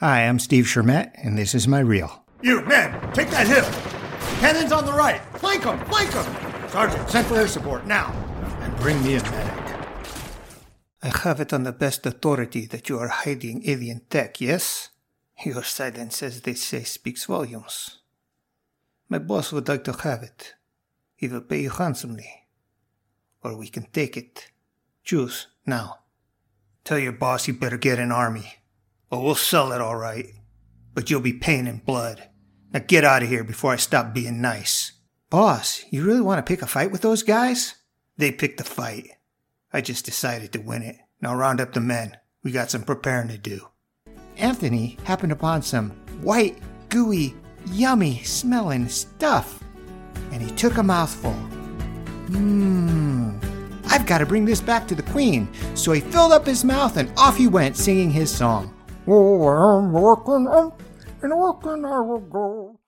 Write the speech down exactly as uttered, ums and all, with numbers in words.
Hi, I'm Steve Shermett, and this is my reel. You, men, take that hill. Cannons on the right. Flank them, flank them. Sergeant, send for air support now. And bring me a medic. I have it on the best authority that you are hiding alien tech, yes? Your silence, as they say, speaks volumes. My boss would like to have it. He will pay you handsomely. Or we can take it. Choose, now. Tell your boss you better get an army. Or we'll sell it all right. But you'll be paying in blood. Now get out of here before I stop being nice. Boss, you really want to pick a fight with those guys? They picked the fight. I just decided to win it. Now round up the men. We got some preparing to do. Anthony happened upon some white, gooey, yummy smelling stuff. And he took a mouthful. Mmm. I've got to bring this back to the Queen. So he filled up his mouth and off he went singing his song. Oh, I'm working, and working I will go.